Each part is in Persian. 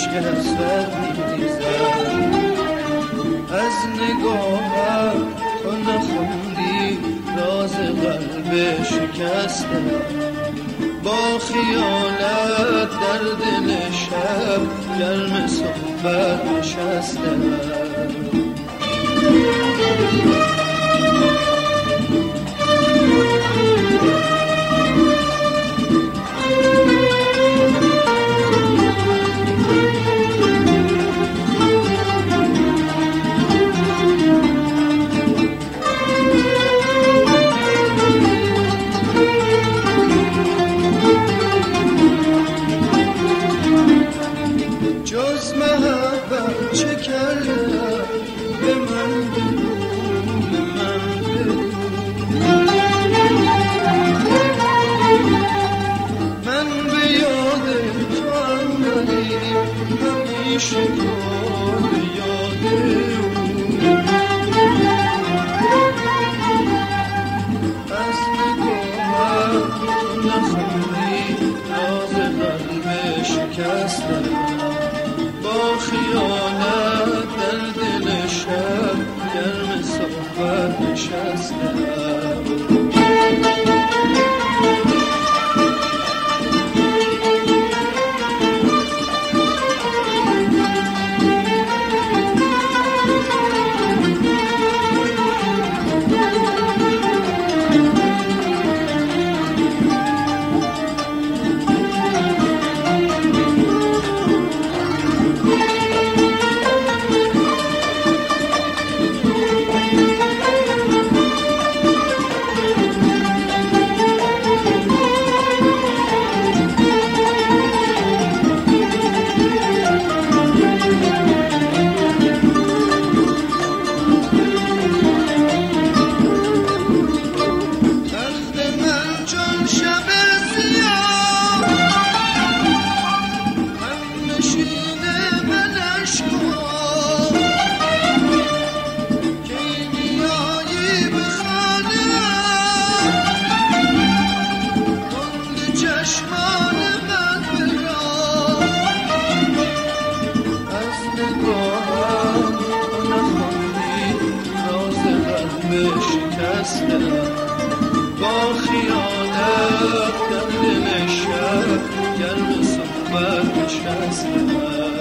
عشق حسرت میریزم. از نگاهم تو نخوندی راز قلب شکسته، با خیالت در دل شب گرم صحبت نشسته. جز محبت چه کردم به من بگو، به من بگو. من به یاد تو آمدی همیشه تو به یاد او. از نگاهم تو نخوندی راز قلب شکسته، با خیالت در دل شب گرم صحبت نشسته. شکسته، با خیالت در دل شب گرم صحبت نشسته.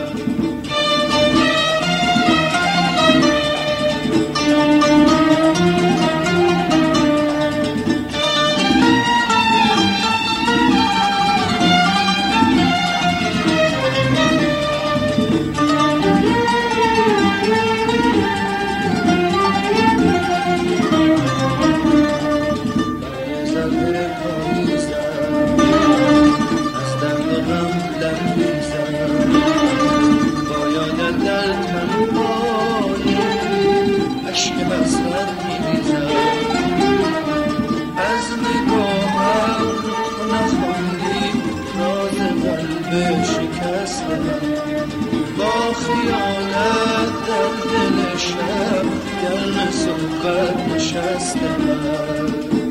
از نگاهم تو نخوندی راز قلب شکسته، با خیالت در دل شب گرم صحبت نشسته.